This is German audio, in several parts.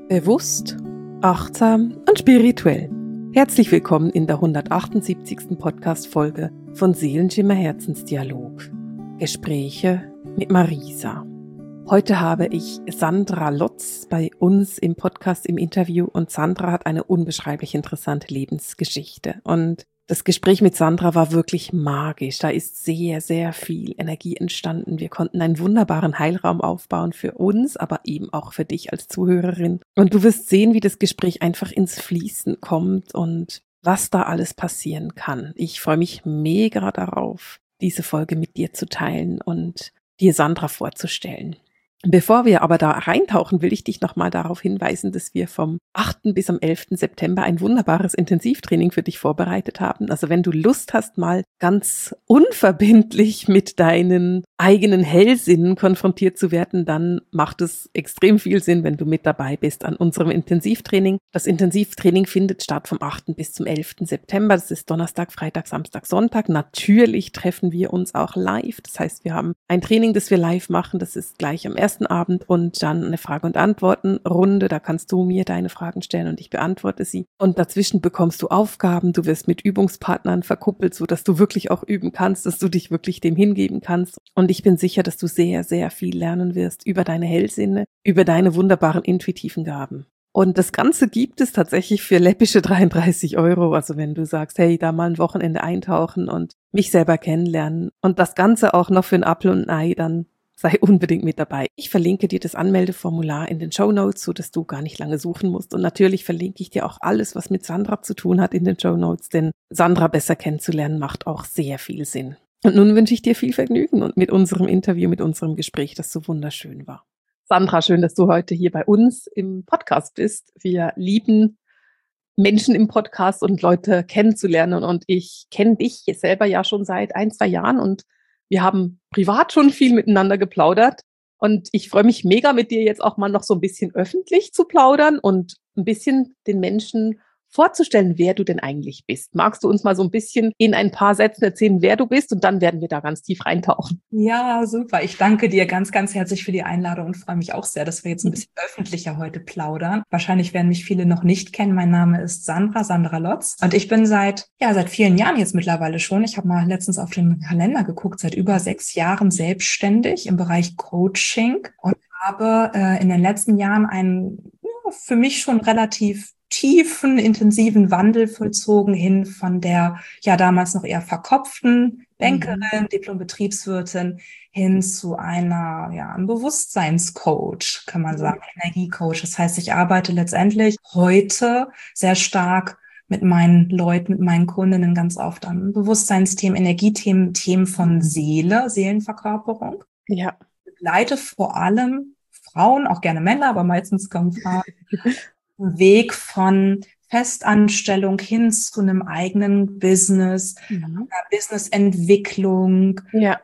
Bewusst, achtsam und spirituell. Herzlich willkommen in der 178. Podcast-Folge von Seelenschimmer Herzensdialog. Gespräche mit Marisa. Heute habe ich Sandra Lotz bei uns im Podcast im Interview und Sandra hat eine unbeschreiblich interessante Lebensgeschichte. Und das Gespräch mit Sandra war wirklich magisch. Da ist sehr, sehr viel Energie entstanden. Wir konnten einen wunderbaren Heilraum aufbauen für uns, aber eben auch für dich als Zuhörerin. Und du wirst sehen, wie das Gespräch einfach ins Fließen kommt und was da alles passieren kann. Ich freue mich mega darauf, diese Folge mit dir zu teilen und dir Sandra vorzustellen. Bevor wir aber da reintauchen, will ich dich nochmal darauf hinweisen, dass wir vom 8. bis am 11. September ein wunderbares Intensivtraining für dich vorbereitet haben. Also wenn du Lust hast, mal ganz unverbindlich mit deinen eigenen Hellsinnen konfrontiert zu werden, dann macht es extrem viel Sinn, wenn du mit dabei bist an unserem Intensivtraining. Das Intensivtraining findet statt vom 8. bis zum 11. September. Das ist Donnerstag, Freitag, Samstag, Sonntag. Natürlich treffen wir uns auch live. Das heißt, wir haben ein Training, das wir live machen. Das ist gleich am ersten Abend und dann eine Frage- und Antworten-Runde. Da kannst du mir deine Fragen stellen und ich beantworte sie. Und dazwischen bekommst du Aufgaben. Du wirst mit Übungspartnern verkuppelt, sodass du wirklich auch üben kannst, dass du dich wirklich dem hingeben kannst. Und ich bin sicher, dass du sehr, sehr viel lernen wirst über deine Hellsinne, über deine wunderbaren intuitiven Gaben. Und das Ganze gibt es tatsächlich für läppische 33 €. Also wenn du sagst, hey, da mal ein Wochenende eintauchen und mich selber kennenlernen und das Ganze auch noch für ein Apfel und ein Ei, dann sei unbedingt mit dabei. Ich verlinke dir das Anmeldeformular in den Shownotes, so dass du gar nicht lange suchen musst. Und natürlich verlinke ich dir auch alles, was mit Sandra zu tun hat in den Shownotes, denn Sandra besser kennenzulernen macht auch sehr viel Sinn. Und nun wünsche ich dir viel Vergnügen und mit unserem Interview, mit unserem Gespräch, das so wunderschön war. Sandra, schön, dass du heute hier bei uns im Podcast bist. Wir lieben Menschen im Podcast und Leute kennenzulernen. Und ich kenne dich selber ja schon seit 1-2 Jahren und wir haben privat schon viel miteinander geplaudert. Und ich freue mich mega, mit dir jetzt auch mal noch so ein bisschen öffentlich zu plaudern und ein bisschen den Menschen vorzustellen, wer du denn eigentlich bist. Magst du uns mal so ein bisschen in ein paar Sätzen erzählen, wer du bist? Und dann werden wir da ganz tief reintauchen. Ja, super. Ich danke dir ganz, ganz herzlich für die Einladung und freue mich auch sehr, dass wir jetzt ein bisschen öffentlicher heute plaudern. Wahrscheinlich werden mich viele noch nicht kennen. Mein Name ist Sandra Lotz und ich bin seit vielen Jahren jetzt mittlerweile schon. Ich habe mal letztens auf den Kalender geguckt, seit über 6 Jahren selbstständig im Bereich Coaching und habe in den letzten Jahren einen für mich schon relativ tiefen, intensiven Wandel vollzogen hin von der damals noch eher verkopften Bankerin, Diplom-Betriebswirtin hin zu einem Bewusstseinscoach, kann man sagen, Energiecoach. Das heißt, ich arbeite letztendlich heute sehr stark mit meinen Leuten, mit meinen Kundinnen ganz oft an Bewusstseinsthemen, Energiethemen, Themen von Seele, Seelenverkörperung. Ja. Begleite vor allem Frauen, auch gerne Männer, aber meistens kommen Frauen, Weg von Festanstellung hin zu einem eigenen Business, einer Businessentwicklung,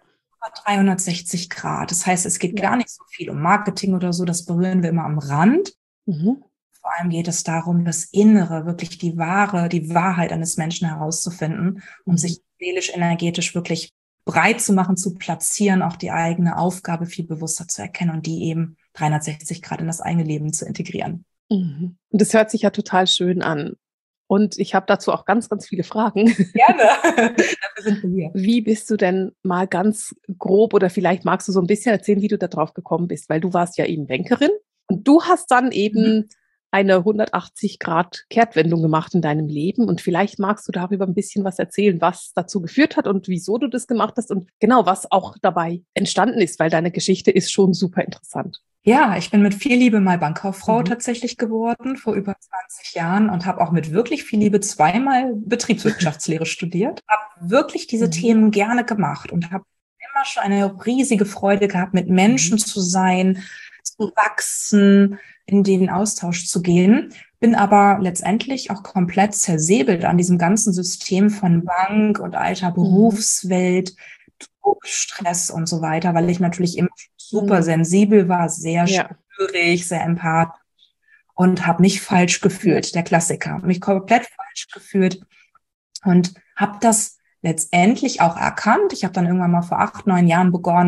360 Grad. Das heißt, es geht gar nicht so viel um Marketing oder so, das berühren wir immer am Rand. Vor allem geht es darum, das Innere, wirklich die Wahrheit eines Menschen herauszufinden und sich seelisch, energetisch wirklich breit zu machen, zu platzieren, auch die eigene Aufgabe viel bewusster zu erkennen und die eben 360 Grad in das eigene Leben zu integrieren. Und das hört sich ja total schön an. Und ich habe dazu auch ganz, ganz viele Fragen. Gerne. Dafür sind wir hier. Wie bist du denn mal ganz grob oder vielleicht magst du so ein bisschen erzählen, wie du da drauf gekommen bist? Weil du warst ja eben Bankerin und du hast dann eben eine 180-Grad-Kehrtwendung gemacht in deinem Leben und vielleicht magst du darüber ein bisschen was erzählen, was dazu geführt hat und wieso du das gemacht hast und genau, was auch dabei entstanden ist, weil deine Geschichte ist schon super interessant. Ja, ich bin mit viel Liebe mal Bankkauffrau tatsächlich geworden, vor über 20 Jahren und habe auch mit wirklich viel Liebe 2-mal Betriebswirtschaftslehre studiert. Habe wirklich diese Themen gerne gemacht und habe immer schon eine riesige Freude gehabt, mit Menschen zu sein, zu wachsen, in den Austausch zu gehen. Bin aber letztendlich auch komplett zersäbelt an diesem ganzen System von Bank und alter Berufswelt, Stress und so weiter, weil ich natürlich immer super sensibel war, sehr spürig, sehr empathisch und habe mich falsch gefühlt, der Klassiker, mich komplett falsch gefühlt und habe das letztendlich auch erkannt. Ich habe dann irgendwann mal vor 8-9 Jahren begonnen,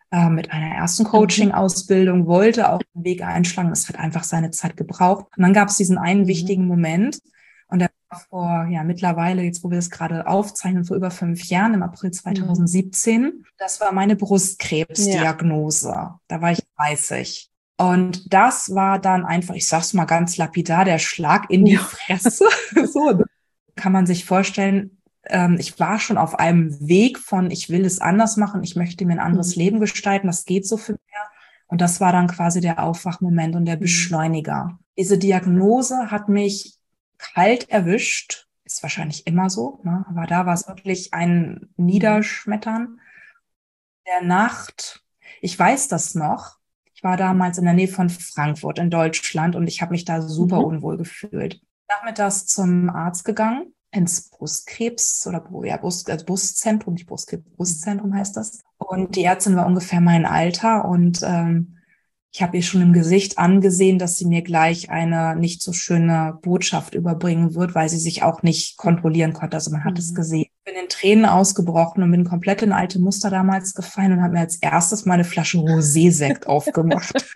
mit einer ersten Coaching-Ausbildung, wollte auch den Weg einschlagen. Es hat einfach seine Zeit gebraucht. Und dann gab es diesen einen wichtigen Moment. Und der war vor, mittlerweile, jetzt wo wir das gerade aufzeichnen, vor über 5 Jahren, im April 2017. Das war meine Brustkrebsdiagnose. Ja. Da war ich 30. Und das war dann einfach, ich sag's mal ganz lapidar, der Schlag in die Fresse. So, kann man sich vorstellen, ich war schon auf einem Weg von, ich will es anders machen, ich möchte mir ein anderes Leben gestalten, das geht so für mich. Und das war dann quasi der Aufwachmoment und der Beschleuniger. Diese Diagnose hat mich kalt erwischt, ist wahrscheinlich immer so, ne? Aber da war es wirklich ein Niederschmettern der Nacht. Ich weiß das noch. Ich war damals in der Nähe von Frankfurt in Deutschland und ich habe mich da super unwohl gefühlt. Nachmittags zum Arzt gegangen, ins Brustkrebs oder Brustzentrum, nicht Brustkrebs, Brustzentrum heißt das. Und die Ärztin war ungefähr mein Alter und ich habe ihr schon im Gesicht angesehen, dass sie mir gleich eine nicht so schöne Botschaft überbringen wird, weil sie sich auch nicht kontrollieren konnte. Also man hat es gesehen. Ich bin in Tränen ausgebrochen und bin komplett in alte Muster damals gefallen und habe mir als erstes mal eine Flasche Rosé-Sekt aufgemacht.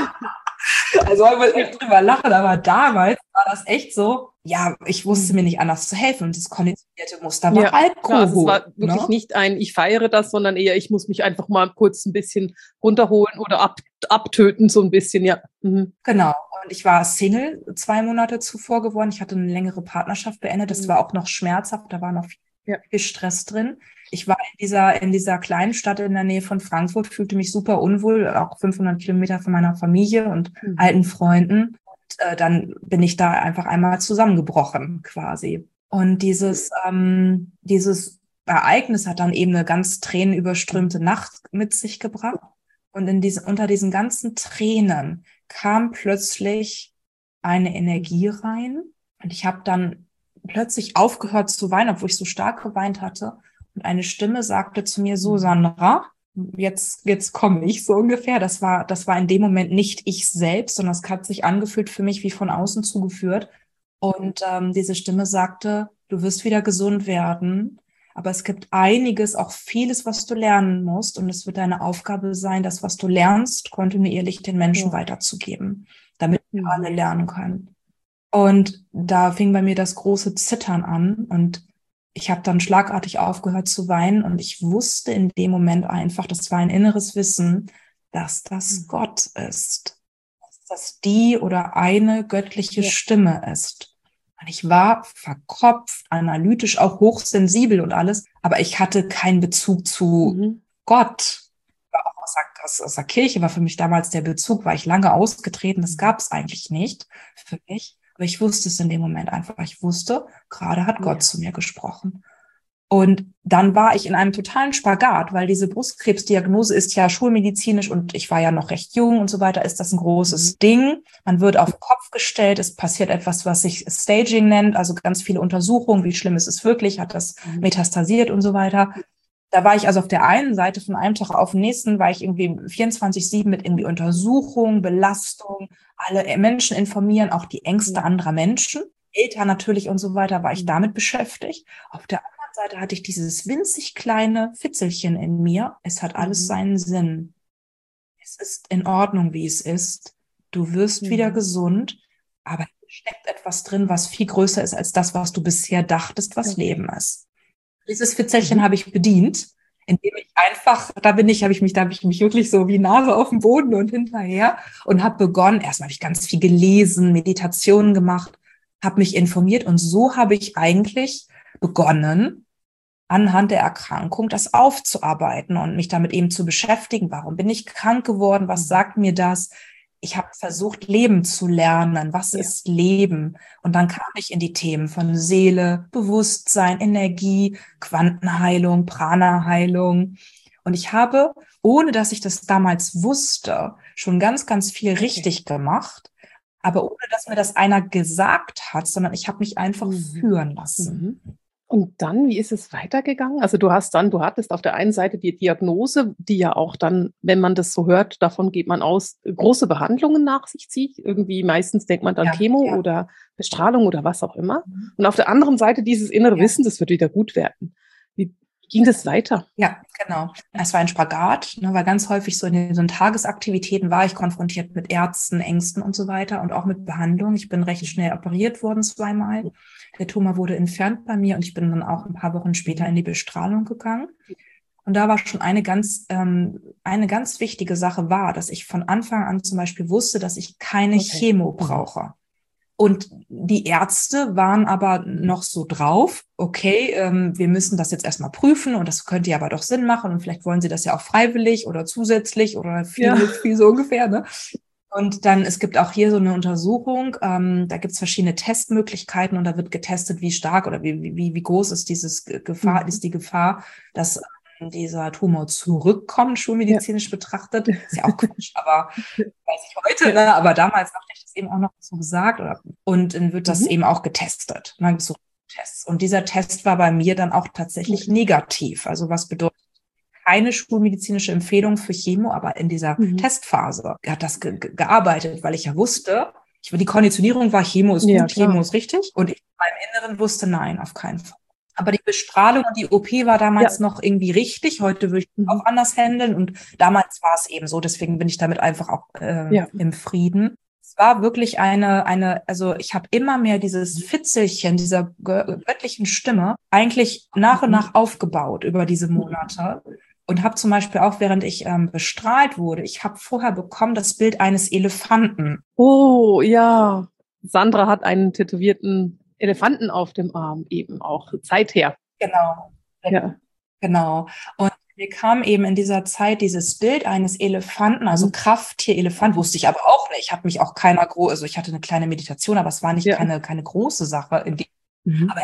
Also man muss echt drüber lachen, aber damals war das echt so, ich wusste mir nicht anders zu helfen und das konditionierte Muster war Alkohol. Klar, also es war wirklich nicht ein, ich feiere das, sondern eher, ich muss mich einfach mal kurz ein bisschen runterholen oder abtöten, so ein bisschen, Genau, und ich war Single 2 Monate zuvor geworden, ich hatte eine längere Partnerschaft beendet, das war auch noch schmerzhaft, da war noch viel Stress drin. Ich war in dieser kleinen Stadt in der Nähe von Frankfurt, fühlte mich super unwohl, auch 500 Kilometer von meiner Familie und alten Freunden. Und dann bin ich da einfach einmal zusammengebrochen quasi. Und dieses Ereignis hat dann eben eine ganz tränenüberströmte Nacht mit sich gebracht. Und unter diesen ganzen Tränen kam plötzlich eine Energie rein. Und ich habe dann plötzlich aufgehört zu weinen, obwohl ich so stark geweint hatte. Und eine Stimme sagte zu mir so, Sandra, jetzt komme ich so ungefähr. Das war in dem Moment nicht ich selbst, sondern es hat sich angefühlt für mich wie von außen zugeführt. Und diese Stimme sagte, du wirst wieder gesund werden. Aber es gibt einiges, auch vieles, was du lernen musst. Und es wird deine Aufgabe sein, das, was du lernst, kontinuierlich den Menschen weiterzugeben, damit wir alle lernen können. Und da fing bei mir das große Zittern an und ich habe dann schlagartig aufgehört zu weinen und ich wusste in dem Moment einfach, das war ein inneres Wissen, dass das Gott ist, dass das die oder eine göttliche Stimme ist. Und ich war verkopft, analytisch, auch hochsensibel und alles, aber ich hatte keinen Bezug zu Gott. Auch aus der Kirche war für mich damals der Bezug, war ich lange ausgetreten, das gab es eigentlich nicht für mich. Aber ich wusste es in dem Moment einfach. Ich wusste, gerade hat Gott zu mir gesprochen. Und dann war ich in einem totalen Spagat, weil diese Brustkrebsdiagnose ist ja schulmedizinisch und ich war ja noch recht jung und so weiter, ist das ein großes Ding. Man wird auf den Kopf gestellt, es passiert etwas, was sich Staging nennt, also ganz viele Untersuchungen, wie schlimm ist es wirklich, hat das metastasiert und so weiter. Da war ich also auf der einen Seite von einem Tag auf den nächsten, war ich irgendwie 24/7 mit irgendwie Untersuchung, Belastung, alle Menschen informieren, auch die Ängste anderer Menschen, Eltern natürlich und so weiter, war ich damit beschäftigt. Auf der anderen Seite hatte ich dieses winzig kleine Fitzelchen in mir. Es hat alles seinen Sinn. Es ist in Ordnung, wie es ist. Du wirst wieder gesund, aber hier steckt etwas drin, was viel größer ist als das, was du bisher dachtest, was Leben ist. Dieses Fitzelchen habe ich bedient, indem ich einfach, da habe ich mich wirklich so wie Nase auf dem Boden und hinterher und habe begonnen, erstmal habe ich ganz viel gelesen, Meditationen gemacht, habe mich informiert und so habe ich eigentlich begonnen, anhand der Erkrankung das aufzuarbeiten und mich damit eben zu beschäftigen. Warum bin ich krank geworden? Was sagt mir das? Ich habe versucht, Leben zu lernen. Was ist Leben? Und dann kam ich in die Themen von Seele, Bewusstsein, Energie, Quantenheilung, Prana-Heilung. Und ich habe, ohne dass ich das damals wusste, schon ganz, ganz viel richtig gemacht. Aber ohne, dass mir das einer gesagt hat, sondern ich habe mich einfach führen lassen. Und dann, wie ist es weitergegangen? Also du hattest auf der einen Seite die Diagnose, die ja auch dann, wenn man das so hört, davon geht man aus, große Behandlungen nach sich zieht. Irgendwie meistens denkt man dann Chemo oder Bestrahlung oder was auch immer. Und auf der anderen Seite dieses innere Wissen, das wird wieder gut werden. Wie ging das weiter? Ja, genau. Es war ein Spagat, ne, weil ganz häufig so in den Tagesaktivitäten war ich konfrontiert mit Ärzten, Ängsten und so weiter und auch mit Behandlung. Ich bin recht schnell operiert worden 2-mal. Der Tumor wurde entfernt bei mir und ich bin dann auch ein paar Wochen später in die Bestrahlung gegangen. Und da war schon eine ganz wichtige Sache war, dass ich von Anfang an zum Beispiel wusste, dass ich keine Chemo brauche. Und die Ärzte waren aber noch so drauf, okay, wir müssen das jetzt erstmal prüfen und das könnte ja aber doch Sinn machen und vielleicht wollen sie das ja auch freiwillig oder zusätzlich oder viel so ungefähr, ne? Und dann, es gibt auch hier so eine Untersuchung, da gibt es verschiedene Testmöglichkeiten und da wird getestet, wie stark oder wie groß ist ist die Gefahr, dass dieser Tumor zurückkommt, schulmedizinisch betrachtet. Ist ja auch Quatsch, aber weiß ich heute, ne? Aber damals dachte ich das eben auch noch so gesagt. Und dann wird das eben auch getestet. Und dann gibt's so Tests. Und dieser Test war bei mir dann auch tatsächlich negativ. Also was bedeutet keine schulmedizinische Empfehlung für Chemo, aber in dieser Testphase hat das gearbeitet, weil ich ja wusste, die Konditionierung war, Chemo ist gut, Chemo ist richtig. Und ich in meinem Inneren wusste, nein, auf keinen Fall. Aber die Bestrahlung und die OP war damals noch irgendwie richtig. Heute würde ich es auch anders handeln. Und damals war es eben so. Deswegen bin ich damit einfach auch im Frieden. Es war wirklich also ich habe immer mehr dieses Fitzelchen dieser göttlichen Stimme eigentlich nach und nach aufgebaut über diese Monate. Und habe zum Beispiel auch, während ich bestrahlt wurde, ich habe vorher bekommen das Bild eines Elefanten. Oh, ja. Sandra hat einen tätowierten Elefanten auf dem Arm, eben auch seither. Genau. Ja. Genau. Und mir kam eben in dieser Zeit dieses Bild eines Elefanten, also Krafttier-Elefant, wusste ich aber auch nicht. Ich habe mich auch also ich hatte eine kleine Meditation, aber es war nicht keine große Sache. Aber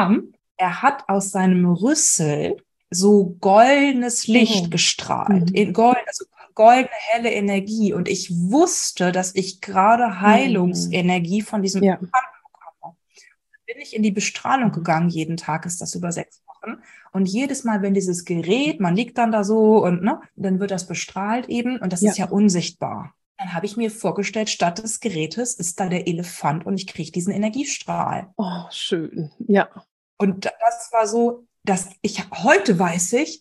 er hat aus seinem Rüssel so goldenes Licht gestrahlt, goldene, helle Energie. Und ich wusste, dass ich gerade Heilungsenergie von diesem Elefanten bekomme. Bin ich in die Bestrahlung gegangen, jeden Tag ist das über 6 Wochen. Und jedes Mal, wenn dieses Gerät, man liegt dann da so und dann wird das bestrahlt eben und das ist ja unsichtbar. Dann habe ich mir vorgestellt, statt des Gerätes ist da der Elefant und ich kriege diesen Energiestrahl. Oh, schön, ja. Und das war so, heute weiß ich,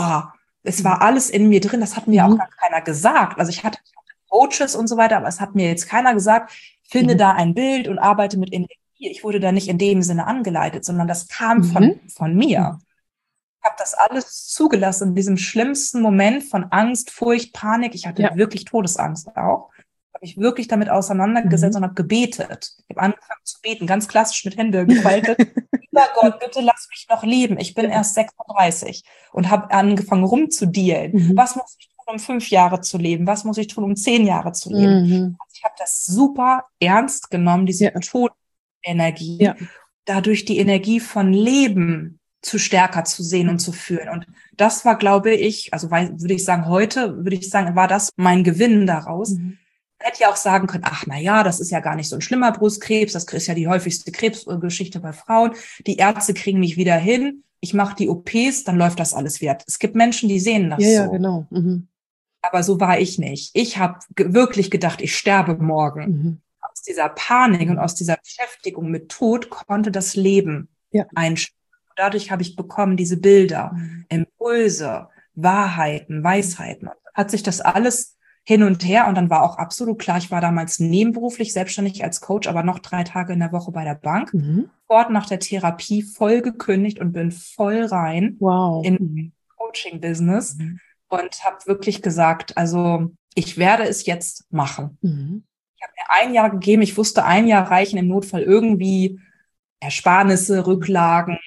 es war alles in mir drin, das hat mir auch gar keiner gesagt. Also ich hatte Coaches und so weiter, aber es hat mir jetzt keiner gesagt, finde da ein Bild und arbeite mit Energie. Ich wurde da nicht in dem Sinne angeleitet, sondern das kam von mir. Ich habe das alles zugelassen in diesem schlimmsten Moment von Angst, Furcht, Panik. Ich hatte wirklich Todesangst auch. Habe ich wirklich damit auseinandergesetzt und habe gebetet. Ich habe angefangen zu beten, ganz klassisch mit Händen gefaltet. Lieber Gott, bitte lass mich noch leben. Ich bin erst 36 und habe angefangen rumzudealen. Was muss ich tun, um 5 Jahre zu leben? Was muss ich tun, um 10 Jahre zu leben? Also ich habe das super ernst genommen, diese Todenergie, dadurch die Energie von Leben zu stärker zu sehen und zu fühlen. Und das war, glaube ich, also würde ich sagen, war das mein Gewinn daraus. Hätte ja auch sagen können, ach, na ja, das ist ja gar nicht so ein schlimmer Brustkrebs, das ist ja die häufigste Krebsgeschichte bei Frauen. Die Ärzte kriegen mich wieder hin, ich mache die OPs, dann läuft das alles wieder. Es gibt Menschen, die sehen das so. Ja, genau. Aber so war ich nicht. Ich habe wirklich gedacht, ich sterbe morgen. Aus dieser Panik und aus dieser Beschäftigung mit Tod konnte das Leben einstellen. Dadurch habe ich bekommen diese Bilder, Impulse, Wahrheiten, Weisheiten. Hat sich das alles hin und her und dann war auch absolut klar, ich war damals nebenberuflich selbstständig als Coach, aber noch 3 Tage in der Woche bei der Bank. Dort nach der Therapie voll gekündigt und bin voll rein in Coaching-Business und habe wirklich gesagt, also ich werde es jetzt machen. Ich habe mir 1 Jahr gegeben, ich wusste, 1 Jahr reichen im Notfall irgendwie Ersparnisse, Rücklagen.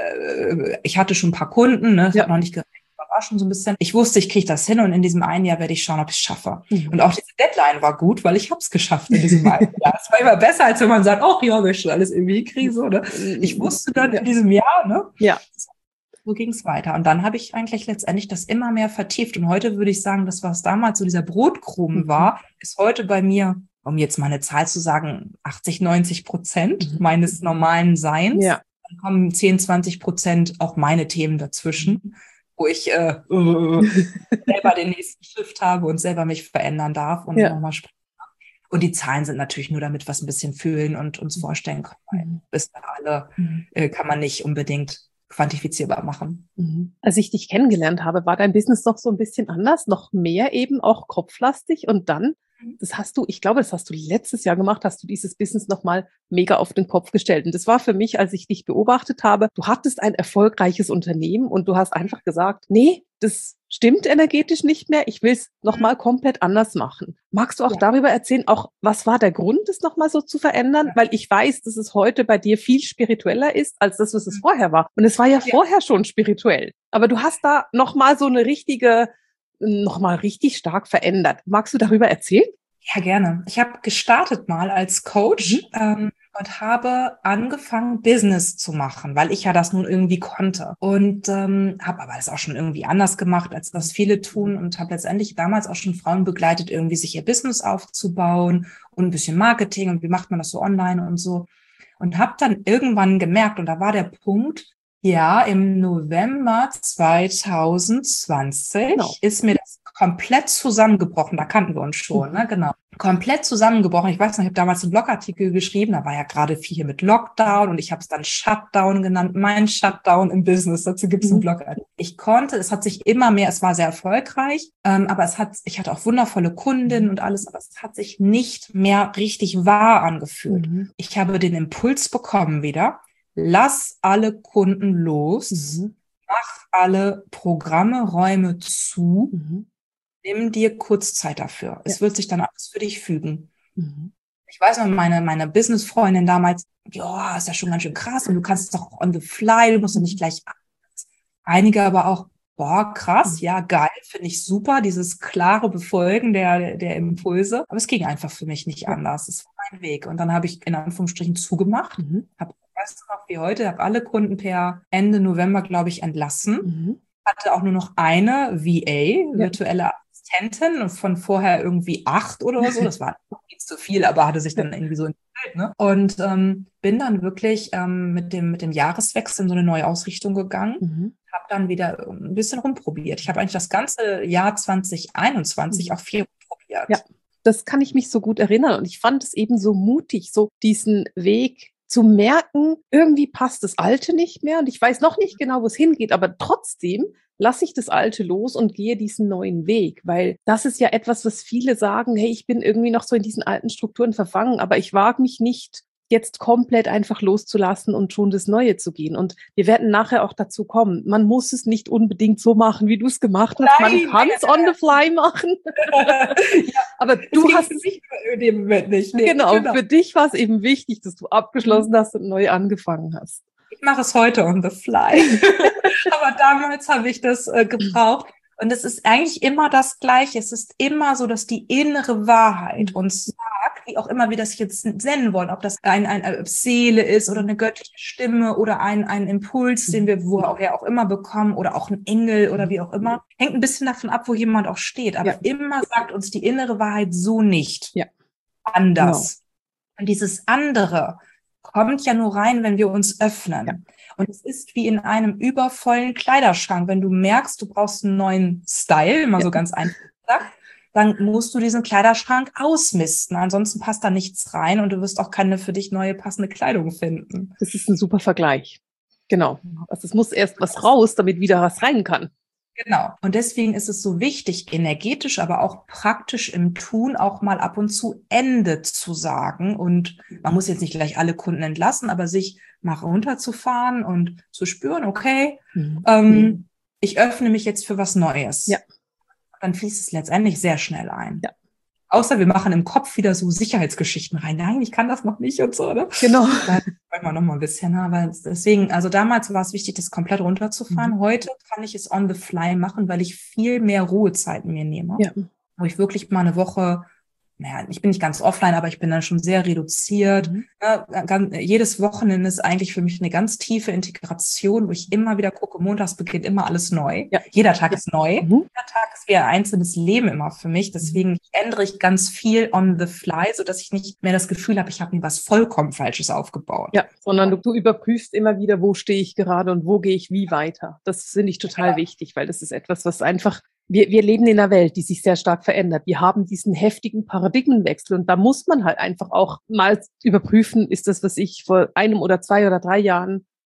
Ich hatte schon ein paar Kunden, ne? Das hat noch nicht gereicht. War schon so ein bisschen. Ich wusste, ich kriege das hin und in diesem 1 Jahr werde ich schauen, ob ich es schaffe. Und auch diese Deadline war gut, weil ich habe es geschafft in diesem 1 Jahr. Es war immer besser, als wenn man sagt, oh ja, wir schon alles irgendwie kriegen, so, ne? Ich wusste dann in diesem Jahr, ne? Ja. So ging es weiter. Und dann habe ich eigentlich letztendlich das immer mehr vertieft. Und heute würde ich sagen, das, was damals so dieser Brotkrumen war, ist heute bei mir, um jetzt mal eine Zahl zu sagen, 80-90% meines normalen Seins. Ja. Dann kommen 10-20% auch meine Themen dazwischen, wo ich selber den nächsten Shift habe und selber mich verändern darf und nochmal sprechen. Und die Zahlen sind natürlich nur, damit wir es ein bisschen fühlen und uns vorstellen können. Bis alle kann man nicht unbedingt quantifizierbar machen. Als ich dich kennengelernt habe, war dein Business noch so ein bisschen anders, noch mehr eben auch kopflastig und dann, ich glaube, das hast du letztes Jahr gemacht, hast du dieses Business nochmal mega auf den Kopf gestellt. Und das war für mich, als ich dich beobachtet habe, du hattest ein erfolgreiches Unternehmen und du hast einfach gesagt, nee, das stimmt energetisch nicht mehr, ich will es nochmal komplett anders machen. Magst du auch darüber erzählen, auch was war der Grund, das nochmal so zu verändern? Weil ich weiß, dass es heute bei dir viel spiritueller ist, als das, was es vorher war. Und es war ja vorher schon spirituell. Aber du hast da nochmal nochmal richtig stark verändert. Magst du darüber erzählen? Ja, gerne. Ich habe gestartet mal als Coach und habe angefangen, Business zu machen, weil ich ja das nun irgendwie konnte. Und habe aber das auch schon irgendwie anders gemacht, als das viele tun. Und habe letztendlich damals auch schon Frauen begleitet, irgendwie sich ihr Business aufzubauen und ein bisschen Marketing und wie macht man das so online und so. Und habe dann irgendwann gemerkt, und da war der Punkt, ja, im November 2020 ist mir das komplett zusammengebrochen. Da kannten wir uns schon, ne? Genau. Komplett zusammengebrochen. Ich weiß noch, ich habe damals einen Blogartikel geschrieben, da war ja gerade viel hier mit Lockdown und ich habe es dann Shutdown genannt, mein Shutdown im Business. Dazu gibt es einen Blogartikel. Es hat sich immer mehr, es war sehr erfolgreich, aber ich hatte auch wundervolle Kundinnen und alles, aber es hat sich nicht mehr richtig wahr angefühlt. Ich habe den Impuls bekommen wieder, lass alle Kunden los, mach alle Programme, Räume zu, nimm dir Kurzzeit dafür. Es wird sich dann alles für dich fügen. Ich weiß noch, meine Business-Freundin damals, ja, ist ja schon ganz schön krass und du kannst es doch on the fly, du musst doch nicht gleich. Einige aber auch, boah, krass, ja, geil, finde ich super, dieses klare Befolgen der Impulse. Aber es ging einfach für mich nicht anders. Es war mein Weg. Und dann habe ich in Anführungsstrichen zugemacht, habe noch wie heute, habe alle Kunden per Ende November, glaube ich, entlassen. Hatte auch nur noch eine VA, virtuelle Assistentin, von vorher irgendwie 8 oder so. Das war nicht zu viel, aber hatte sich dann irgendwie so entwickelt, ne? Und bin dann wirklich mit dem Jahreswechsel in so eine neue Ausrichtung gegangen. Habe dann wieder ein bisschen rumprobiert. Ich habe eigentlich das ganze Jahr 2021 auch viel rumprobiert. Ja, das kann ich mich so gut erinnern. Und ich fand es eben so mutig, so diesen Weg zu merken, irgendwie passt das Alte nicht mehr und ich weiß noch nicht genau, wo es hingeht, aber trotzdem lasse ich das Alte los und gehe diesen neuen Weg, weil das ist ja etwas, was viele sagen, hey, ich bin irgendwie noch so in diesen alten Strukturen verfangen, aber ich wage mich nicht, jetzt komplett einfach loszulassen und schon das Neue zu gehen. Und wir werden nachher auch dazu kommen. Man muss es nicht unbedingt so machen, wie du es gemacht hast. Man kann es on the fly machen. Aber du hast es nicht in dem Moment nicht. Nee, genau, für dich war es eben wichtig, dass du abgeschlossen hast und neu angefangen hast. Ich mache es heute on the fly. Aber damals habe ich das gebraucht. Und es ist eigentlich immer das Gleiche. Es ist immer so, dass die innere Wahrheit uns sagt, wie auch immer wir das jetzt nennen wollen, ob das eine Seele ist oder eine göttliche Stimme oder ein Impuls, den wir woher auch immer bekommen oder auch ein Engel oder wie auch immer. Hängt ein bisschen davon ab, wo jemand auch steht. Aber immer sagt uns die innere Wahrheit so nicht. Ja. Anders. Genau. Und dieses andere kommt ja nur rein, wenn wir uns öffnen. Ja. Und es ist wie in einem übervollen Kleiderschrank. Wenn du merkst, du brauchst einen neuen Style, immer so ganz einfach gesagt, dann musst du diesen Kleiderschrank ausmisten. Ansonsten passt da nichts rein und du wirst auch keine für dich neue passende Kleidung finden. Das ist ein super Vergleich. Genau. Also es muss erst was raus, damit wieder was rein kann. Genau. Und deswegen ist es so wichtig, energetisch, aber auch praktisch im Tun auch mal ab und zu Ende zu sagen. Und man muss jetzt nicht gleich alle Kunden entlassen, aber sich mal runterzufahren und zu spüren, okay, ich öffne mich jetzt für was Neues. Ja. Dann fließt es letztendlich sehr schnell ein. Ja. Außer wir machen im Kopf wieder so Sicherheitsgeschichten rein. Nein, ich kann das noch nicht und so, ne? Genau. Dann wollen wir noch mal ein bisschen, aber deswegen, also damals war es wichtig, das komplett runterzufahren. Heute kann ich es on the fly machen, weil ich viel mehr Ruhezeiten mir nehme. Ja. Wo ich wirklich mal eine Woche, naja, ich bin nicht ganz offline, aber ich bin dann schon sehr reduziert. Jedes Wochenende ist eigentlich für mich eine ganz tiefe Integration, wo ich immer wieder gucke, montags beginnt immer alles neu. Ja. Jeder Tag ist neu. Jeder Tag ist wie ein einzelnes Leben immer für mich. Deswegen ändere ich ganz viel on the fly, sodass ich nicht mehr das Gefühl habe, ich habe mir was vollkommen Falsches aufgebaut. Ja, sondern du überprüfst immer wieder, wo stehe ich gerade und wo gehe ich wie weiter. Das finde ich total wichtig, weil das ist etwas, was einfach wir leben in einer Welt, die sich sehr stark verändert. Wir haben diesen heftigen Paradigmenwechsel und da muss man halt einfach auch mal überprüfen, ist das, was ich vor 1 oder 2 oder 3 Jahren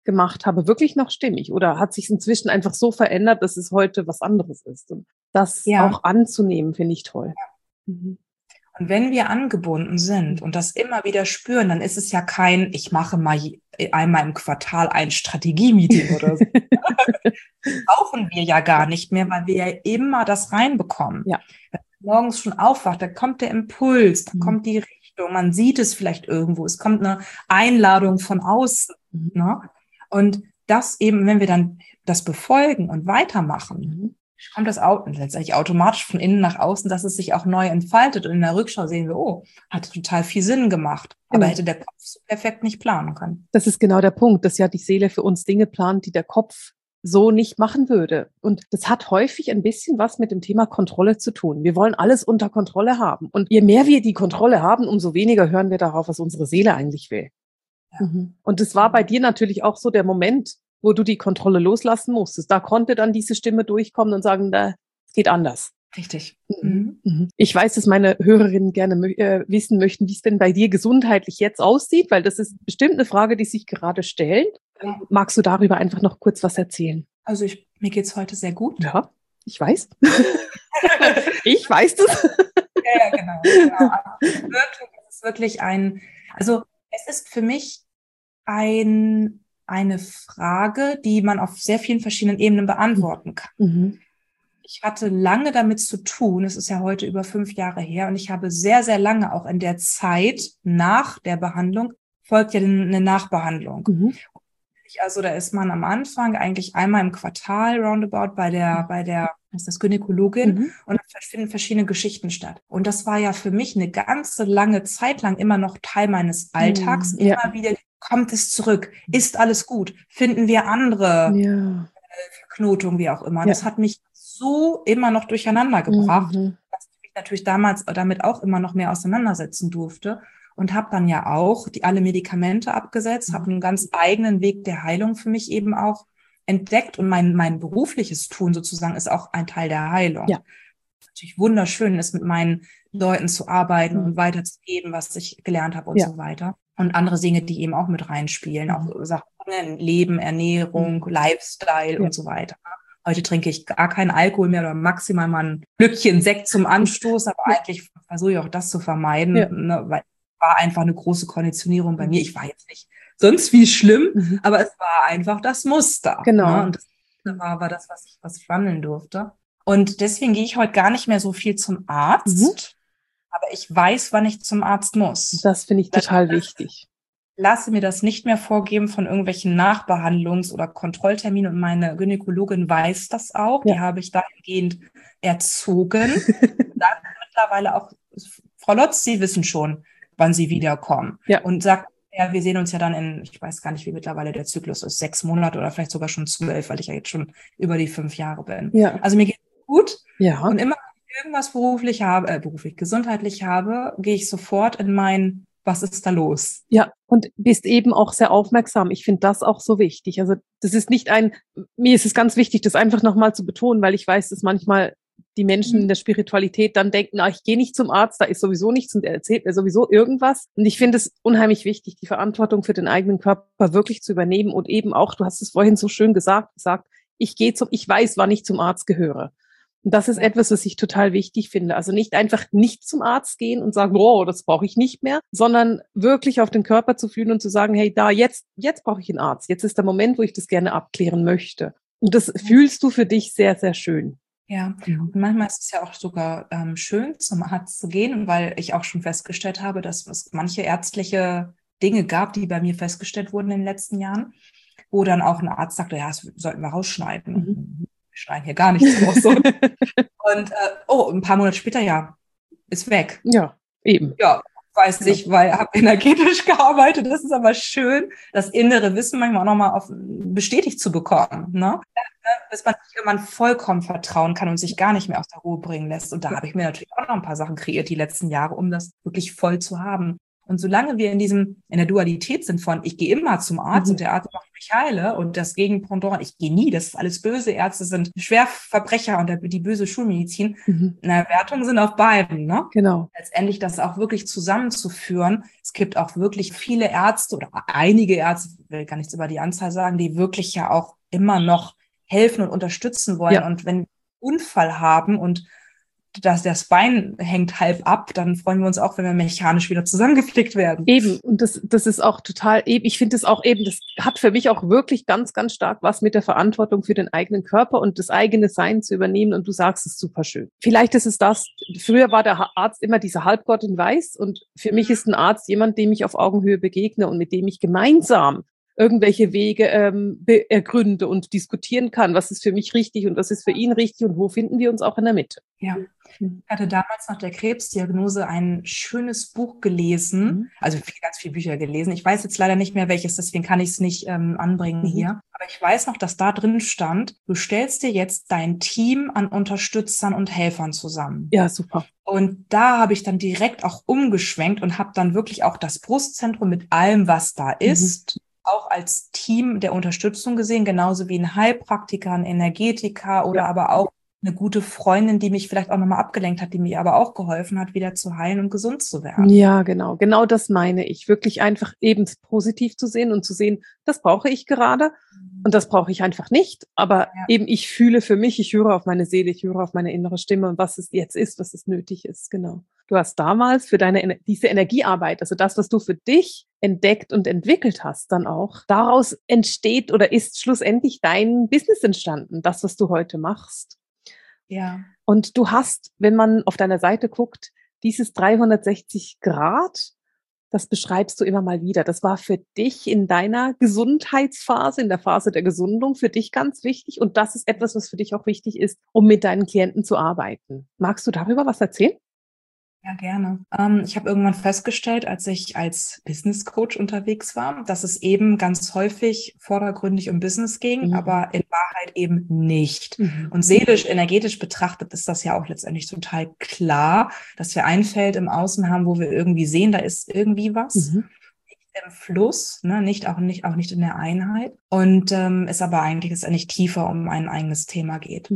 gemacht habe, wirklich noch stimmig? Oder hat sich inzwischen einfach so verändert, dass es heute was anderes ist? Und das auch anzunehmen, finde ich toll. Mhm. Und wenn wir angebunden sind und das immer wieder spüren, dann ist es ja kein, ich mache mal einmal im Quartal ein Strategie-Meeting oder so. Das brauchen wir ja gar nicht mehr, weil wir ja immer das reinbekommen. Ja. Wenn man morgens schon aufwacht, da kommt der Impuls, da kommt die Richtung, man sieht es vielleicht irgendwo, es kommt eine Einladung von außen. Ne? Und das eben, wenn wir dann das befolgen und weitermachen, kommt das auch letztendlich automatisch von innen nach außen, dass es sich auch neu entfaltet. Und in der Rückschau sehen wir, oh, hat total viel Sinn gemacht. Aber hätte der Kopf so perfekt nicht planen können. Das ist genau der Punkt, dass ja die Seele für uns Dinge plant, die der Kopf so nicht machen würde. Und das hat häufig ein bisschen was mit dem Thema Kontrolle zu tun. Wir wollen alles unter Kontrolle haben. Und je mehr wir die Kontrolle haben, umso weniger hören wir darauf, was unsere Seele eigentlich will. Ja. Und das war bei dir natürlich auch so der Moment, wo du die Kontrolle loslassen musstest. Da konnte dann diese Stimme durchkommen und sagen, da geht anders. Richtig. Ich weiß, dass meine Hörerinnen gerne wissen möchten, wie es denn bei dir gesundheitlich jetzt aussieht, weil das ist bestimmt eine Frage, die sich gerade stellt. Magst du darüber einfach noch kurz was erzählen? Also mir geht's heute sehr gut. Ja, ich weiß. Ich weiß das. Ja, genau. Es ist wirklich es ist für mich eine Frage, die man auf sehr vielen verschiedenen Ebenen beantworten kann. Ich hatte lange damit zu tun, es ist ja heute über 5 Jahre her, und ich habe sehr, sehr lange auch in der Zeit nach der Behandlung, folgt ja eine Nachbehandlung. Also da ist man am Anfang eigentlich einmal im Quartal roundabout bei der ist das Gynäkologin, und da finden verschiedene Geschichten statt. Und das war ja für mich eine ganze lange Zeit lang immer noch Teil meines Alltags. Immer wieder kommt es zurück, ist alles gut, finden wir andere Verknotungen, wie auch immer. Das hat mich so immer noch durcheinander gebracht, dass ich mich natürlich damals damit auch immer noch mehr auseinandersetzen durfte. Und habe dann ja auch alle Medikamente abgesetzt, habe einen ganz eigenen Weg der Heilung für mich eben auch entdeckt. Und mein berufliches Tun sozusagen ist auch ein Teil der Heilung. Ja. Was natürlich wunderschön ist, mit meinen Leuten zu arbeiten und weiterzugeben, was ich gelernt habe und so weiter. Und andere Dinge, die eben auch mit reinspielen, auch Sachen, Leben, Ernährung, Lifestyle und so weiter. Heute trinke ich gar keinen Alkohol mehr oder maximal mal ein Glückchen Sekt zum Anstoß, aber eigentlich versuche ich auch das zu vermeiden, ne, weil war einfach eine große Konditionierung bei mir. Ich war jetzt nicht sonst wie schlimm, aber es war einfach das Muster. Genau. Ne? Und das war das, was ich wandeln durfte. Und deswegen gehe ich heute gar nicht mehr so viel zum Arzt, aber ich weiß, wann ich zum Arzt muss. Das finde ich total wichtig. Lasse mir das nicht mehr vorgeben von irgendwelchen Nachbehandlungs- oder Kontrollterminen, und meine Gynäkologin weiß das auch. Die habe ich dahingehend erzogen. Dann mittlerweile auch, Frau Lotz, Sie wissen schon, wann Sie wiederkommen. Und sagt, ja, wir sehen uns ja dann ich weiß gar nicht, wie mittlerweile der Zyklus ist, 6 Monate oder vielleicht sogar schon 12, weil ich ja jetzt schon über die 5 Jahre bin. Also mir geht es gut. Und immer, wenn ich irgendwas beruflich, gesundheitlich habe, gehe ich sofort in was ist da los? Ja, und bist eben auch sehr aufmerksam. Ich finde das auch so wichtig. Also das ist nicht mir ist es ganz wichtig, das einfach nochmal zu betonen, weil ich weiß, dass manchmal die Menschen in der Spiritualität dann denken, ich gehe nicht zum Arzt, da ist sowieso nichts und er erzählt mir sowieso irgendwas. Und ich finde es unheimlich wichtig, die Verantwortung für den eigenen Körper wirklich zu übernehmen und eben auch, du hast es vorhin so schön gesagt, ich weiß, wann ich zum Arzt gehöre. Und das ist etwas, was ich total wichtig finde. Also nicht einfach nicht zum Arzt gehen und sagen, das brauche ich nicht mehr, sondern wirklich auf den Körper zu fühlen und zu sagen, hey, jetzt brauche ich einen Arzt. Jetzt ist der Moment, wo ich das gerne abklären möchte. Und das fühlst du für dich sehr, sehr schön. Ja, und manchmal ist es ja auch sogar schön, zum Arzt zu gehen, weil ich auch schon festgestellt habe, dass es manche ärztliche Dinge gab, die bei mir festgestellt wurden in den letzten Jahren, wo dann auch ein Arzt sagte, das sollten wir rausschneiden. Wir schneiden hier gar nichts raus. Und ein paar Monate später, ist weg. Ja, eben. Ja, weiß ich, weil ich habe energetisch gearbeitet. Das ist aber schön, das innere Wissen manchmal auch nochmal bestätigt zu bekommen, ne? Bis man sich irgendwann vollkommen vertrauen kann und sich gar nicht mehr aus der Ruhe bringen lässt. Und da habe ich mir natürlich auch noch ein paar Sachen kreiert die letzten Jahre, um das wirklich voll zu haben. Und solange wir in der Dualität sind von, ich gehe immer zum Arzt und der Arzt macht mich heile und das Gegenpendant, ich gehe nie, das ist alles böse, Ärzte sind Schwerverbrecher und die böse Schulmedizin, eine Wertung sind auf beiden, ne? Genau. Letztendlich das auch wirklich zusammenzuführen. Es gibt auch wirklich viele Ärzte oder einige Ärzte, ich will gar nichts über die Anzahl sagen, die wirklich ja auch immer noch helfen und unterstützen wollen. Ja. Und wenn wir einen Unfall haben und das Bein hängt halb ab, dann freuen wir uns auch, wenn wir mechanisch wieder zusammengeflickt werden. Eben, und das ist auch total eben, ich finde es auch eben, das hat für mich auch wirklich ganz, ganz stark was mit der Verantwortung für den eigenen Körper und das eigene Sein zu übernehmen, und du sagst es super schön. Vielleicht ist es das, früher war der Arzt immer dieser Halbgott in Weiß, und für mich ist ein Arzt jemand, dem ich auf Augenhöhe begegne und mit dem ich gemeinsam irgendwelche Wege ergründe und diskutieren kann, was ist für mich richtig und was ist für ihn richtig und wo finden wir uns auch in der Mitte. Ja, ich hatte damals nach der Krebsdiagnose ein schönes Buch gelesen, also ganz viele Bücher gelesen. Ich weiß jetzt leider nicht mehr welches, deswegen kann ich es nicht anbringen hier. Aber ich weiß noch, dass da drin stand, du stellst dir jetzt dein Team an Unterstützern und Helfern zusammen. Ja, super. Und da habe ich dann direkt auch umgeschwenkt und habe dann wirklich auch das Brustzentrum mit allem, was da ist, auch als Team der Unterstützung gesehen, genauso wie ein Heilpraktiker, ein Energetiker oder aber auch eine gute Freundin, die mich vielleicht auch nochmal abgelenkt hat, die mir aber auch geholfen hat, wieder zu heilen und gesund zu werden. Ja, genau. Genau das meine ich. Wirklich einfach eben positiv zu sehen und zu sehen, das brauche ich gerade und das brauche ich einfach nicht. Aber eben ich fühle für mich, ich höre auf meine Seele, ich höre auf meine innere Stimme und was es jetzt ist, was es nötig ist. Genau. Du hast damals für diese Energiearbeit, also das, was du für dich entdeckt und entwickelt hast, dann auch, daraus entsteht oder ist schlussendlich dein Business entstanden, das, was du heute machst. Ja. Und du hast, wenn man auf deiner Seite guckt, dieses 360 Grad, das beschreibst du immer mal wieder. Das war für dich in deiner Gesundheitsphase, in der Phase der Gesundung, für dich ganz wichtig. Und das ist etwas, was für dich auch wichtig ist, um mit deinen Klienten zu arbeiten. Magst du darüber was erzählen? Ja, gerne. Ich habe irgendwann festgestellt, als ich als Business Coach unterwegs war, dass es eben ganz häufig vordergründig um Business ging, aber in Wahrheit eben nicht. Und seelisch, energetisch betrachtet ist das ja auch letztendlich total klar, dass wir ein Feld im Außen haben, wo wir irgendwie sehen, da ist irgendwie was. Nicht im Fluss, ne? Auch nicht in der Einheit. Und es aber eigentlich tiefer um ein eigenes Thema geht.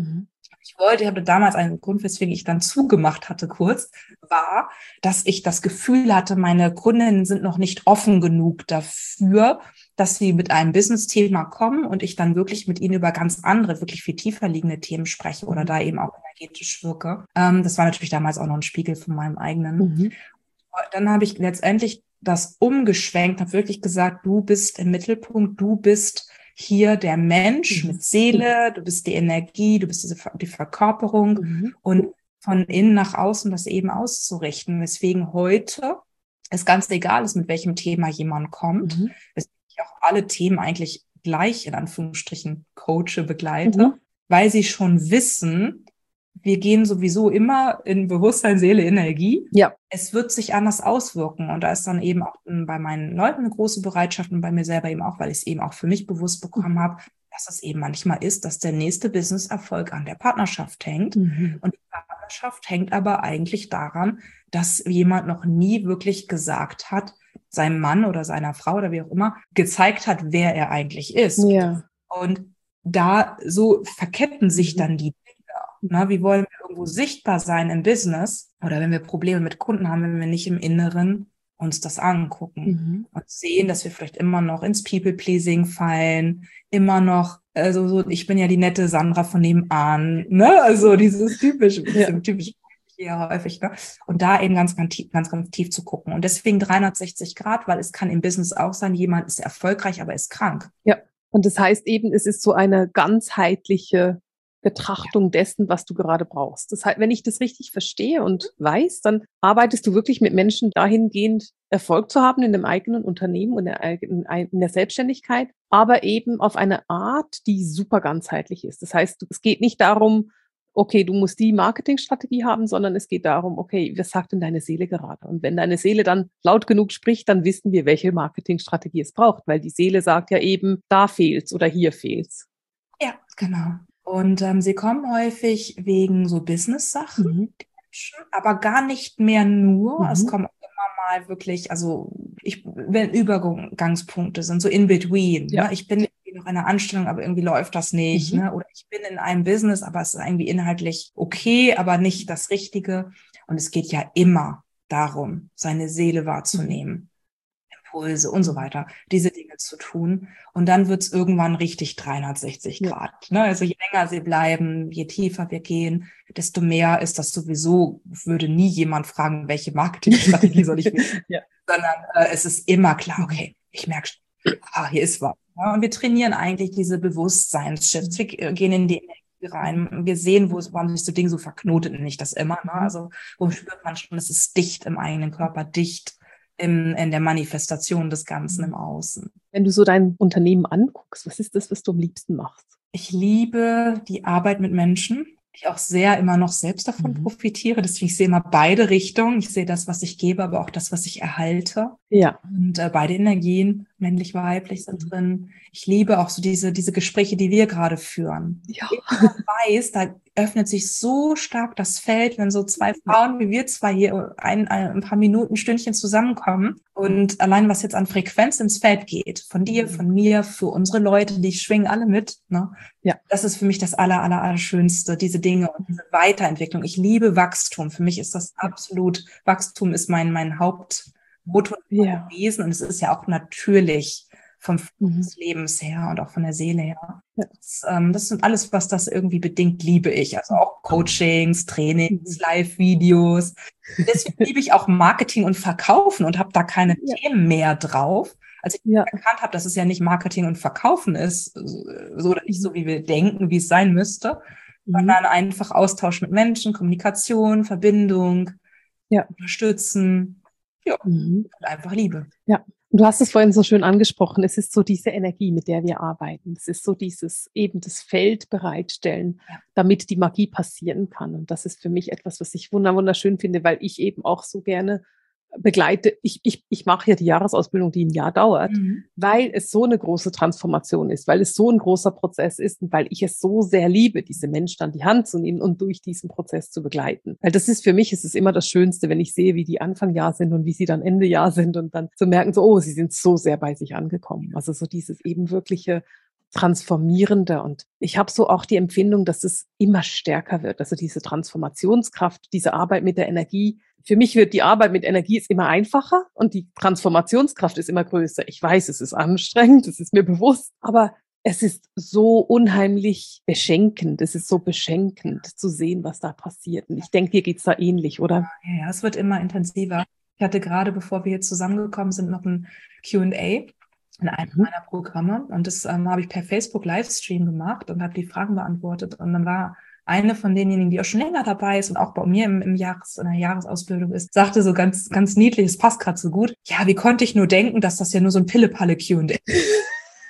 Ich hatte damals einen Grund, weswegen ich dann zugemacht hatte kurz, war, dass ich das Gefühl hatte, meine Kundinnen sind noch nicht offen genug dafür, dass sie mit einem Business-Thema kommen und ich dann wirklich mit ihnen über ganz andere, wirklich viel tiefer liegende Themen spreche oder da eben auch energetisch wirke. Das war natürlich damals auch noch ein Spiegel von meinem eigenen. Dann habe ich letztendlich das umgeschwenkt, habe wirklich gesagt, du bist im Mittelpunkt, du bist hier der Mensch mit Seele, du bist die Energie, du bist die Verkörperung und von innen nach außen das eben auszurichten. Weswegen heute es ganz egal ist, mit welchem Thema jemand kommt, weswegen ich auch alle Themen eigentlich gleich in Anführungsstrichen coache, begleite, weil sie schon wissen, wir gehen sowieso immer in Bewusstsein, Seele, Energie. Ja. Es wird sich anders auswirken. Und da ist dann eben auch bei meinen Leuten eine große Bereitschaft und bei mir selber eben auch, weil ich es eben auch für mich bewusst bekommen habe, dass es eben manchmal ist, dass der nächste Business-Erfolg an der Partnerschaft hängt. Und die Partnerschaft hängt aber eigentlich daran, dass jemand noch nie wirklich gesagt hat, seinem Mann oder seiner Frau oder wie auch immer, gezeigt hat, wer er eigentlich ist. Ja. Und da so verketten sich dann die Bilder. Wie wollen wir irgendwo sichtbar sein im Business oder wenn wir Probleme mit Kunden haben, wenn wir nicht im Inneren uns das angucken und sehen, dass wir vielleicht immer noch ins People-Pleasing fallen, immer noch, also so, ich bin ja die nette Sandra von nebenan, ne? Also dieses typische, typisch hier häufig, ne? Und da eben ganz tief zu gucken. Und deswegen 360 Grad, weil es kann im Business auch sein, jemand ist erfolgreich, aber ist krank. Ja, und das heißt eben, es ist so eine ganzheitliche Betrachtung dessen, was du gerade brauchst. Das heißt, wenn ich das richtig verstehe und weiß, dann arbeitest du wirklich mit Menschen dahingehend, Erfolg zu haben in dem eigenen Unternehmen und in der Selbstständigkeit, aber eben auf eine Art, die super ganzheitlich ist. Das heißt, es geht nicht darum, okay, du musst die Marketingstrategie haben, sondern es geht darum, okay, was sagt denn deine Seele gerade? Und wenn deine Seele dann laut genug spricht, dann wissen wir, welche Marketingstrategie es braucht, weil die Seele sagt ja eben, da fehlt's oder hier fehlt's. Ja, genau. Und sie kommen häufig wegen so Business-Sachen, die Menschen, aber gar nicht mehr nur. Es kommen immer mal wirklich, also wenn Übergangspunkte sind, so in between. Ja. Ne? Ich bin irgendwie noch in einer Anstellung, aber irgendwie läuft das nicht. Ne? Oder ich bin in einem Business, aber es ist irgendwie inhaltlich okay, aber nicht das Richtige. Und es geht ja immer darum, seine Seele wahrzunehmen. Impulse und so weiter, diese Dinge zu tun. Und dann wird es irgendwann richtig 360 Grad. Ne? Also je länger sie bleiben, je tiefer wir gehen, desto mehr ist das sowieso, würde nie jemand fragen, welche Marketingstrategie soll ich wählen, sondern es ist immer klar, okay, ich merke schon, hier ist was. Ja? Und wir trainieren eigentlich diese Bewusstseinsshifts. Wir gehen in die Energie rein. Wir sehen, warum sich so Dinge so verknotet, nicht das immer. Ne? Also wo spürt man schon, es ist dicht im eigenen Körper, dicht in der Manifestation des Ganzen im Außen. Wenn du so dein Unternehmen anguckst, was ist das, was du am liebsten machst? Ich liebe die Arbeit mit Menschen. Ich auch sehr immer noch selbst davon profitiere. Deswegen ich sehe immer beide Richtungen. Ich sehe das, was ich gebe, aber auch das, was ich erhalte. Ja. Und beide Energien, männlich, weiblich, sind drin. Ich liebe auch so diese Gespräche, die wir gerade führen. Ja. Ich weiß, da öffnet sich so stark das Feld, wenn so zwei Frauen wie wir zwei hier ein paar Minuten, Stündchen zusammenkommen und allein was jetzt an Frequenz ins Feld geht, von dir, von mir, für unsere Leute, die schwingen alle mit, ne? Ja. Das ist für mich das Allerschönste, diese Dinge und diese Weiterentwicklung. Ich liebe Wachstum. Für mich ist das absolut, Wachstum ist mein Hauptmotor gewesen und es ist ja auch natürlich vom des Lebens her und auch von der Seele her. Ja. Das sind alles, was das irgendwie bedingt, liebe ich. Also auch Coachings, Trainings, Live-Videos. Deswegen liebe ich auch Marketing und Verkaufen und habe da keine Themen mehr drauf. Als ich erkannt habe, dass es ja nicht Marketing und Verkaufen ist, so oder nicht so, wie wir denken, wie es sein müsste, sondern einfach Austausch mit Menschen, Kommunikation, Verbindung, unterstützen, und einfach Liebe. Ja. Und du hast es vorhin so schön angesprochen, es ist so diese Energie, mit der wir arbeiten. Es ist so dieses eben das Feld bereitstellen, damit die Magie passieren kann. Und das ist für mich etwas, was ich wunderschön finde, weil ich eben auch so gerne begleite. Ich mache ja die Jahresausbildung, die ein Jahr dauert, weil es so eine große Transformation ist, weil es so ein großer Prozess ist und weil ich es so sehr liebe, diese Menschen an die Hand zu nehmen und durch diesen Prozess zu begleiten. Weil das ist für mich, es ist immer das Schönste, wenn ich sehe, wie die Anfang Jahr sind und wie sie dann Ende Jahr sind und dann zu merken, so, oh, sie sind so sehr bei sich angekommen. Also so dieses eben wirkliche Transformierende. Und ich habe so auch die Empfindung, dass es immer stärker wird. Also diese Transformationskraft, diese Arbeit mit der Energie. Für mich wird die Arbeit mit Energie ist immer einfacher und die Transformationskraft ist immer größer. Ich weiß, es ist anstrengend, es ist mir bewusst, aber es ist so unheimlich beschenkend. Es ist so beschenkend zu sehen, was da passiert. Und ich denke, dir geht's da ähnlich, oder? Ja, es wird immer intensiver. Ich hatte gerade, bevor wir hier zusammengekommen sind, noch ein Q&A in einem meiner Programme und das habe ich per Facebook Livestream gemacht und habe die Fragen beantwortet und dann war eine von denjenigen, die auch schon länger dabei ist und auch bei mir in der Jahresausbildung ist, sagte so ganz niedlich, es passt gerade so gut, ja, wie konnte ich nur denken, dass das ja nur so ein Pille-Palle Q&A ist.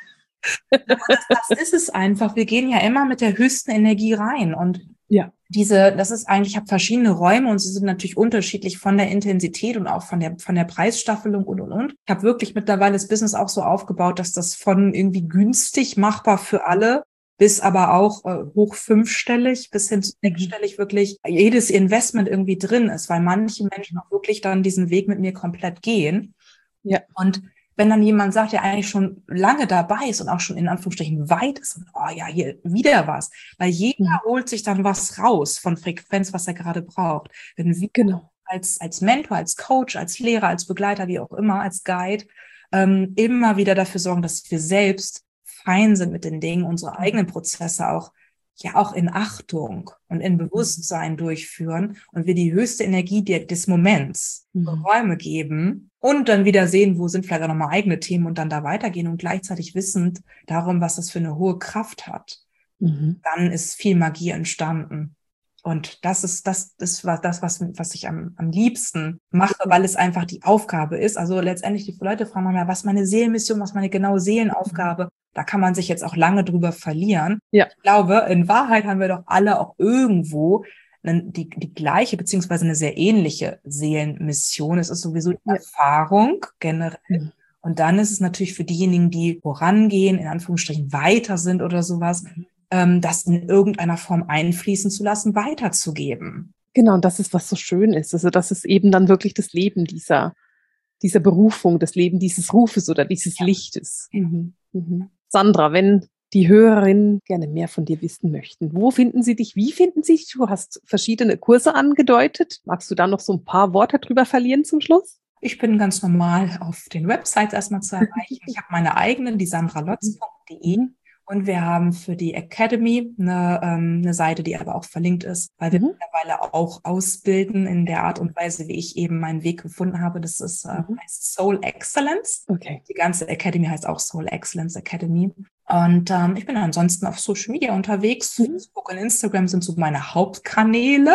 Das ist es einfach, wir gehen ja immer mit der höchsten Energie rein und das ist eigentlich, ich habe verschiedene Räume und sie sind natürlich unterschiedlich von der Intensität und auch von der Preisstaffelung und. Ich habe wirklich mittlerweile das Business auch so aufgebaut, dass das von irgendwie günstig machbar für alle bis aber auch hoch fünfstellig bis hin zu sechsstellig wirklich jedes Investment irgendwie drin ist, weil manche Menschen auch wirklich dann diesen Weg mit mir komplett gehen. Ja. Und wenn dann jemand sagt, der eigentlich schon lange dabei ist und auch schon in Anführungsstrichen weit ist, und, oh ja, hier wieder was, weil jeder holt sich dann was raus von Frequenz, was er gerade braucht. Wenn wir als Mentor, als Coach, als Lehrer, als Begleiter, wie auch immer, als Guide, immer wieder dafür sorgen, dass wir selbst fein sind mit den Dingen, unsere eigenen Prozesse auch in Achtung und in Bewusstsein durchführen und wir die höchste Energie des Moments Räume geben und dann wieder sehen, wo sind vielleicht auch nochmal eigene Themen und dann da weitergehen und gleichzeitig wissend darum, was das für eine hohe Kraft hat. Dann ist viel Magie entstanden. Und das ist das, was ich am liebsten mache, weil es einfach die Aufgabe ist. Also letztendlich die Leute fragen manchmal, was ist meine Seelenmission, was ist meine genaue Seelenaufgabe? Da kann man sich jetzt auch lange drüber verlieren. Ja. Ich glaube, in Wahrheit haben wir doch alle auch irgendwo die gleiche, beziehungsweise eine sehr ähnliche Seelenmission. Es ist sowieso die Erfahrung generell. Und dann ist es natürlich für diejenigen, die vorangehen, in Anführungsstrichen weiter sind oder sowas, das in irgendeiner Form einfließen zu lassen, weiterzugeben. Genau, und das ist, was so schön ist. Also das ist eben dann wirklich das Leben dieser dieser Berufung, das Leben dieses Rufes oder dieses Lichtes. Sandra, wenn die Hörerinnen gerne mehr von dir wissen möchten, wo finden sie dich? Wie finden sie dich? Du hast verschiedene Kurse angedeutet. Magst du da noch so ein paar Worte drüber verlieren zum Schluss? Ich bin ganz normal auf den Websites erstmal zu erreichen. Ich habe meine eigenen, die sandralotz.de. Und wir haben für die Academy eine Seite, die aber auch verlinkt ist, weil wir mittlerweile auch ausbilden in der Art und Weise, wie ich eben meinen Weg gefunden habe. Das ist heißt Soul Excellence. Okay. Die ganze Academy heißt auch Soul Excellence Academy. Und ich bin ansonsten auf Social Media unterwegs. Facebook und Instagram sind so meine Hauptkanäle.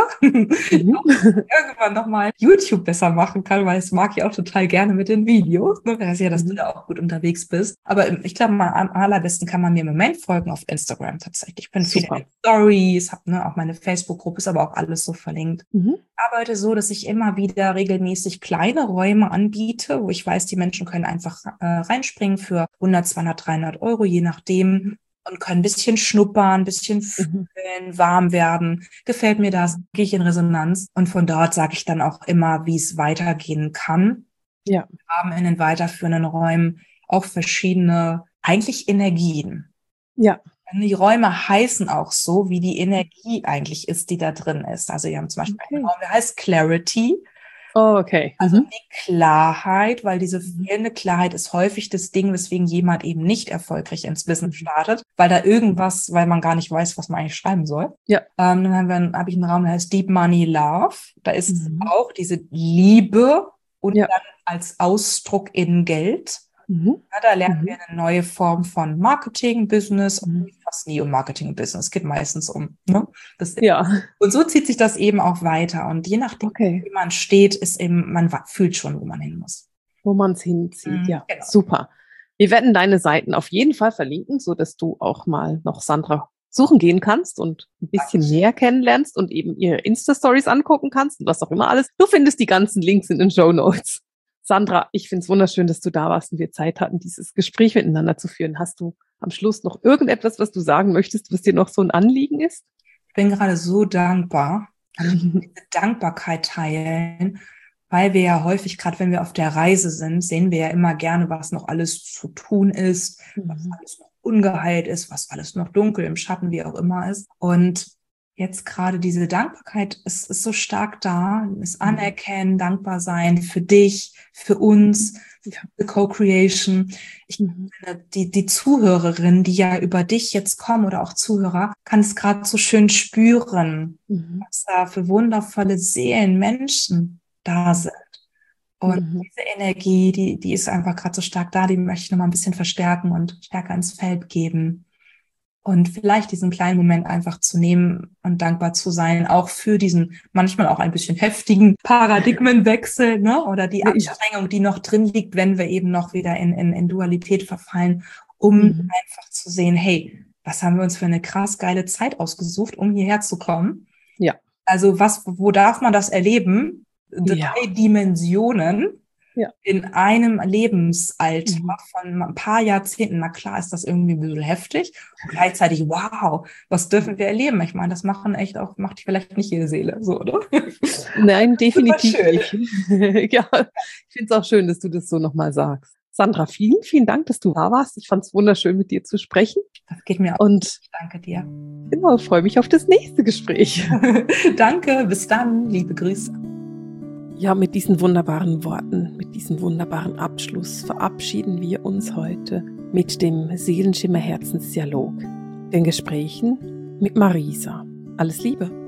Irgendwann nochmal YouTube besser machen kann, weil das mag ich auch total gerne mit den Videos. Ich weiß ja, dass du da auch gut unterwegs bist. Aber ich glaube, am allerbesten kann man mir im Moment folgen auf Instagram tatsächlich. Ich bin viel in Stories, habe auch meine Facebook-Gruppe, ist aber auch alles so verlinkt. Ich arbeite so, dass ich immer wieder regelmäßig kleine Räume anbiete, wo ich weiß, die Menschen können einfach reinspringen für 100, 200, 300 Euro, je nachdem, und können ein bisschen schnuppern, ein bisschen fühlen, warm werden. Gefällt mir das? Gehe ich in Resonanz? Und von dort sage ich dann auch immer, wie es weitergehen kann. Ja. Wir haben in den weiterführenden Räumen auch verschiedene, eigentlich Energien. Ja. Die Räume heißen auch so, wie die Energie eigentlich ist, die da drin ist. Also wir haben zum Beispiel einen Raum, der heißt Clarity. Oh, okay. Also die Klarheit, weil diese fehlende Klarheit ist häufig das Ding, weswegen jemand eben nicht erfolgreich ins Business startet, weil da irgendwas, weil man gar nicht weiß, was man eigentlich schreiben soll. Ja. Dann habe ich einen Raum, der heißt Deep Money Love. Da ist es auch diese Liebe und dann als Ausdruck in Geld. Ja, da lernen wir eine neue Form von Marketing, Business, fast nie um Marketing und Business, es geht meistens um, ne? Und so zieht sich das eben auch weiter und je nachdem, wie man steht, ist eben, man fühlt schon, wo man hin muss. Wo man es hinzieht, ja, genau. Super. Wir werden deine Seiten auf jeden Fall verlinken, so dass du auch mal noch Sandra suchen gehen kannst und ein bisschen näher kennenlernst und eben ihre Insta-Stories angucken kannst und was auch immer alles. Du findest die ganzen Links in den Shownotes. Sandra, ich finde es wunderschön, dass du da warst und wir Zeit hatten, dieses Gespräch miteinander zu führen. Hast du am Schluss noch irgendetwas, was du sagen möchtest, was dir noch so ein Anliegen ist? Ich bin gerade so dankbar, diese Dankbarkeit teilen, weil wir ja häufig, gerade wenn wir auf der Reise sind, sehen wir ja immer gerne, was noch alles zu tun ist, was alles noch ungeheilt ist, was alles noch dunkel im Schatten, wie auch immer ist. Und jetzt gerade diese Dankbarkeit ist so stark da, das Anerkennen, dankbar sein für dich, für uns, für Co-Creation. Ich finde, die Zuhörerin, die ja über dich jetzt kommen oder auch Zuhörer, kann es gerade so schön spüren, was da für wundervolle Seelen, Menschen da sind. Und diese Energie, die ist einfach gerade so stark da, die möchte ich nochmal ein bisschen verstärken und stärker ins Feld geben. Und vielleicht diesen kleinen Moment einfach zu nehmen und dankbar zu sein, auch für diesen manchmal auch ein bisschen heftigen Paradigmenwechsel, ne? Oder die Anstrengung, die noch drin liegt, wenn wir eben noch wieder in Dualität verfallen, um einfach zu sehen, hey, was haben wir uns für eine krass geile Zeit ausgesucht, um hierher zu kommen? Ja. Also wo darf man das erleben? 3 Dimensionen. Ja. In einem Lebensalter von ein paar Jahrzehnten. Na klar ist das irgendwie ein bisschen heftig. Und gleichzeitig, wow, was dürfen wir erleben? Ich meine, das macht vielleicht nicht jede Seele, so, oder? Nein, definitiv nicht. Ja, ich finde es auch schön, dass du das so nochmal sagst. Sandra, vielen, vielen Dank, dass du da warst. Ich fand es wunderschön, mit dir zu sprechen. Das geht mir auch. Und danke dir. Genau, freue mich auf das nächste Gespräch. Danke, bis dann, liebe Grüße. Ja, mit diesen wunderbaren Worten, mit diesem wunderbaren Abschluss verabschieden wir uns heute mit dem Seelenschimmer Herzensdialog, den Gesprächen mit Marisa. Alles Liebe!